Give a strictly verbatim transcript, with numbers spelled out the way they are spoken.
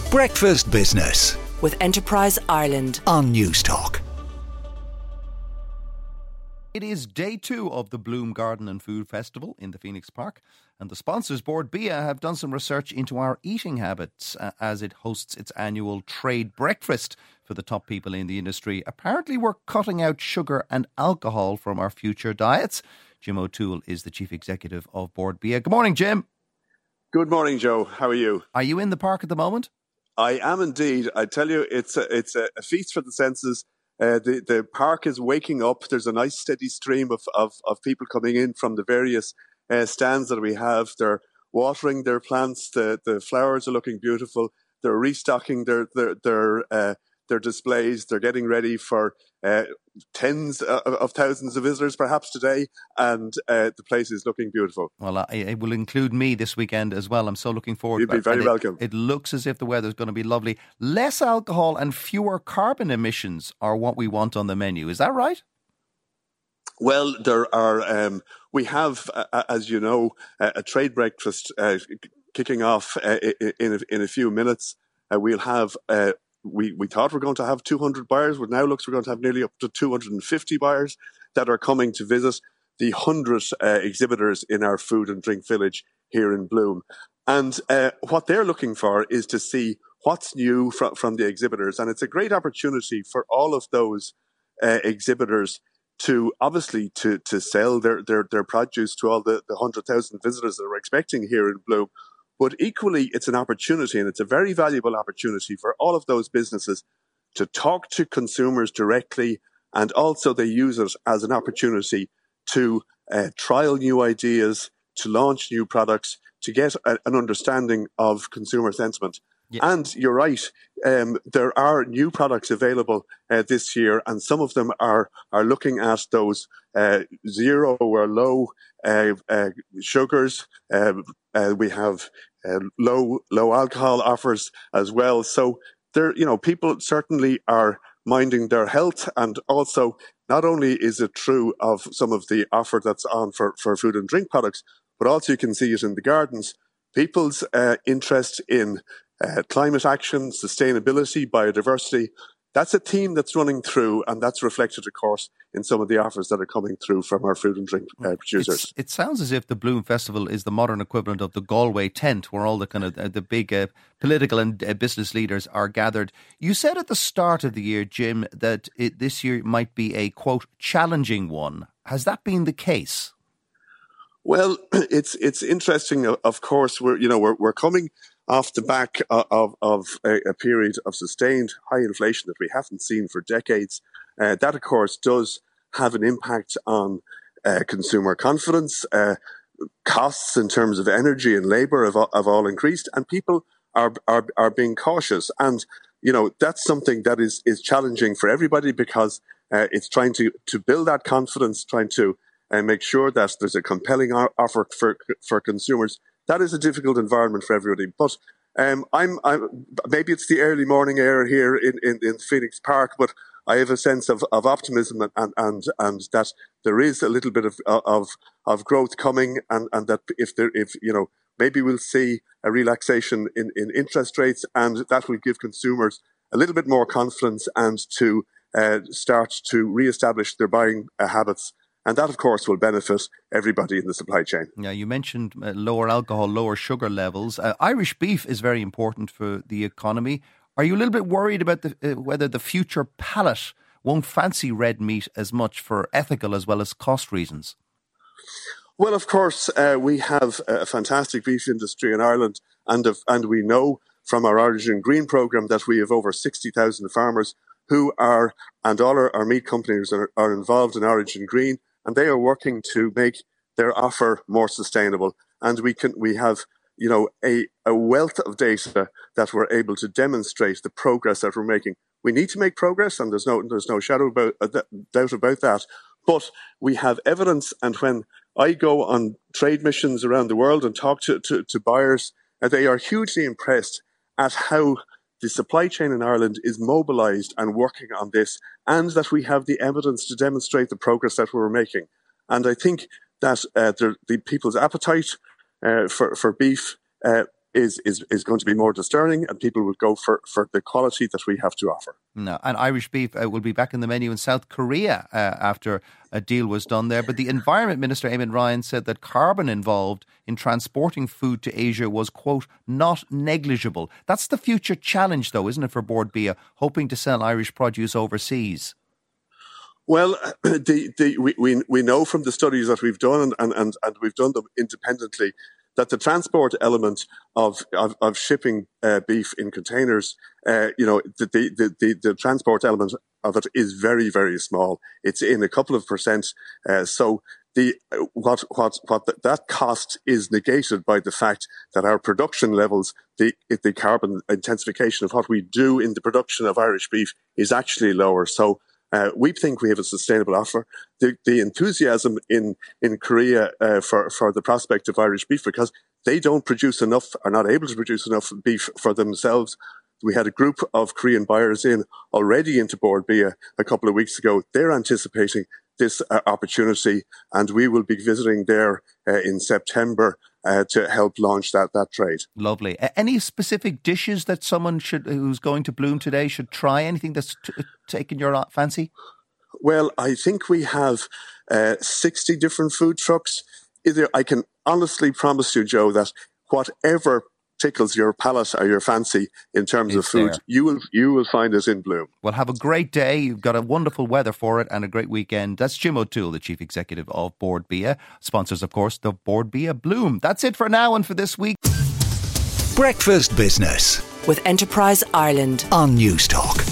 Breakfast Business with Enterprise Ireland on Newstalk. It is day two of the Bloom Garden and Food Festival in the Phoenix Park, and the sponsors, Bord Bia, have done some research into our eating habits uh, as it hosts its annual trade breakfast for the top people in the industry. Apparently we're cutting out sugar and alcohol from our future diets. Jim O'Toole is the chief executive of Bord Bia. Good morning, Jim. Good morning, Joe. How are you? Are you in the park at the moment? I am indeed. I tell you, it's a, it's a, a feast for the senses. Uh, the, the park is waking up. There's a nice steady stream of, of, of people coming in from the various uh, stands that we have. They're watering their plants. The, the flowers are looking beautiful. They're restocking their their their, uh, their displays. They're getting ready for uh, tens of, of thousands of visitors perhaps today, and uh, the place is looking beautiful. Well, I, it will include me this weekend as well. I'm so looking forward You'd to it. You'd be very it, welcome. It looks as if the weather's going to be lovely. Less alcohol and fewer carbon emissions are what we want on the menu. Is that right? Well, there are. Um, we have, uh, as you know, uh, a trade breakfast uh, kicking off uh, in a, in a few minutes. Uh, we'll have. Uh, we we thought we're going to have two hundred buyers, but now looks we're going to have nearly up to two hundred fifty buyers that are coming to visit the one hundred uh, exhibitors in our food and drink village here in Bloom. And uh, what they're looking for is to see what's new from from the exhibitors, and it's a great opportunity for all of those uh, exhibitors to obviously to to sell their their, their produce to all the, the one hundred thousand visitors that we're expecting here in Bloom. But equally, it's an opportunity, and it's a very valuable opportunity for all of those businesses to talk to consumers directly, and also they use it as an opportunity to uh, trial new ideas, to launch new products, to get a, an understanding of consumer sentiment. Yeah. And you're right, um, there are new products available uh, this year, and some of them are are looking at those uh, zero or low uh, uh, sugars. Uh, uh, we have uh, low low alcohol offers as well. So there, you know, people certainly are minding their health, and also not only is it true of some of the offer that's on for, for food and drink products, but also you can see it in the gardens. People's uh, interest in Uh, climate action, sustainability, biodiversity, that's a theme that's running through, and that's reflected, of course, in some of the offers that are coming through from our food and drink uh, producers. It's, it sounds as if the Bloom Festival is the modern equivalent of the Galway tent, where all the kind of uh, the big uh, political and uh, business leaders are gathered. You said at the start of the year, Jim, that it, this year might be a, quote, challenging one. Has that been the case? Well, it's it's interesting. Of course, we're you know we're we're coming off the back of, of a, a period of sustained high inflation that we haven't seen for decades. Uh, that, of course, does have an impact on uh, consumer confidence. Uh, costs in terms of energy and labour have, have all increased, and people are, are are being cautious. And, you know, that's something that is, is challenging for everybody, because uh, it's trying to, to build that confidence, trying to uh, make sure that there's a compelling offer for for consumers. That is a difficult environment for everybody. But um, I'm, I'm maybe it's the early morning air here in, in, in Phoenix Park, but I have a sense of, of optimism and, and and that there is a little bit of of, of growth coming, and, and that if there if you know maybe we'll see a relaxation in, in interest rates, and that will give consumers a little bit more confidence and to uh, start to reestablish their buying uh, habits. And that, of course, will benefit everybody in the supply chain. Yeah, you mentioned uh, lower alcohol, lower sugar levels. Uh, Irish beef is very important for the economy. Are you a little bit worried about the, uh, whether the future palate won't fancy red meat as much for ethical as well as cost reasons? Well, of course, uh, we have a fantastic beef industry in Ireland, and of, and we know from our Origin Green programme that we have over sixty thousand farmers who are, and all our, our meat companies are, are involved in Origin Green, and they are working to make their offer more sustainable. And we can we have you know a, a wealth of data that we're able to demonstrate the progress that we're making. We need to make progress, and there's no there's no shadow about uh, doubt about that. But we have evidence, and when I go on trade missions around the world and talk to to, to buyers, uh, they are hugely impressed at how the supply chain in Ireland is mobilised and working on this, and that we have the evidence to demonstrate the progress that we're making. And I think that uh, the, the people's appetite uh, for, for beef uh, is, is, is going to be more discerning, and people will go for, for the quality that we have to offer. No, and Irish beef uh, will be back in the menu in South Korea uh, after a deal was done there. But the Environment Minister, Eamon Ryan, said that carbon involved in transporting food to Asia was, quote, not negligible. That's the future challenge, though, isn't it, for Bord Bia, hoping to sell Irish produce overseas? Well, the, the, we, we, we know from the studies that we've done, and, and, and we've done them independently, that the transport element of of, of shipping uh, beef in containers, uh, you know, the, the the the transport element of it is very, very small. It's in a couple of percent. Uh, so the what what what the, that cost is negated by the fact that our production levels, the the carbon intensification of what we do in the production of Irish beef is actually lower. So. Uh, we think we have a sustainable offer. The, the enthusiasm in in Korea uh, for for the prospect of Irish beef, because they don't produce enough, are not able to produce enough beef for themselves. We had a group of Korean buyers in already into Bord Bia a couple of weeks ago. They're anticipating this uh, opportunity, and we will be visiting there uh, in September uh, to help launch that that trade. Lovely. Uh, any specific dishes that someone should who's going to Bloom today should try? Anything that's t- taken your fancy? Well, I think we have uh, sixty different food trucks. Either I can honestly promise you, Joe, that whatever tickles your palate or your fancy in terms it's of food, there. you will you will find us in Bloom. Well, have a great day. You've got a wonderful weather for it and a great weekend. That's Jim O'Toole, the Chief Executive of Bord Bia. Sponsors, of course, the Bord Bia Bloom. That's it for now and for this week. Breakfast Business with Enterprise Ireland on Newstalk.